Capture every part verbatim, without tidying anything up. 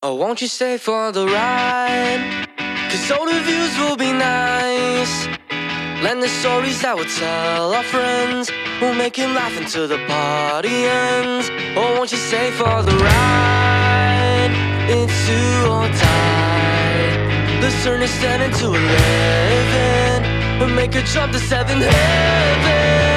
Oh, won't you stay for the ride? Cause all the views will be nice. Lend the stories that we'll tell our friends. We'll make him laugh until the party ends. Oh, won't you stay for the ride? It's do or die. Let's turn this ten into eleven and make a jump to seventh heaven.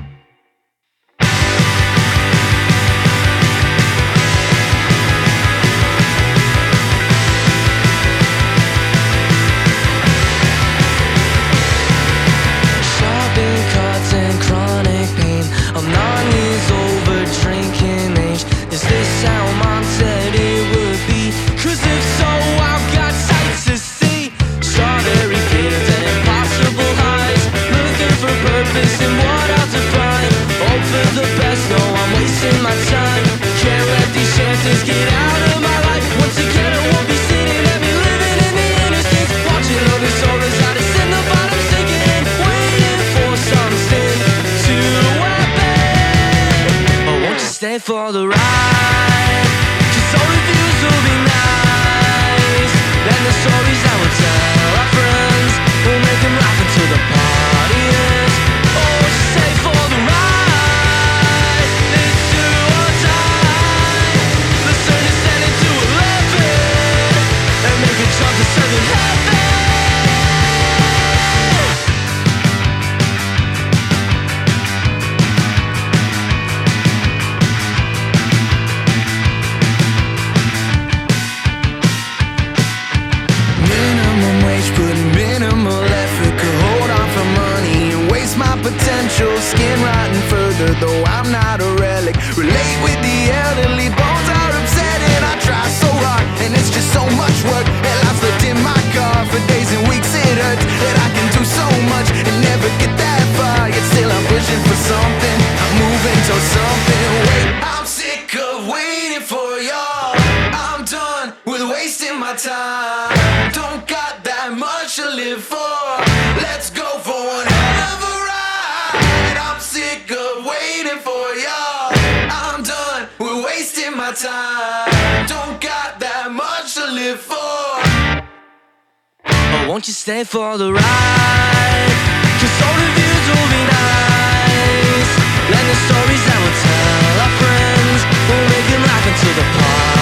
Stay for the ride, cause all the views will be nice. And the stories that we'll tell our friends will make them laugh until the party ends. Oh, stay for the ride, it's do or die. Let's turn this ten into eleven and make it jump to seventh heaven. Potential skin rotting further, though I'm not a relic. Relate with the elderly, bones are upsetting. I try so hard, and it's just so much work. Hell, I've slept in my car for days and weeks. It hurts that I can do so much and never get that far. Yet still I'm pushing for something. I'm moving towards something. Wait, I'm sick of waiting for y'all. I'm done with wasting my time. Don't got that much to live for. Let's go for one hell of a ride. My time, don't got that much to live for. Oh, won't you stay for the ride? Cause all the views will be nice. And the stories that we'll tell our friends will make them laugh until the party.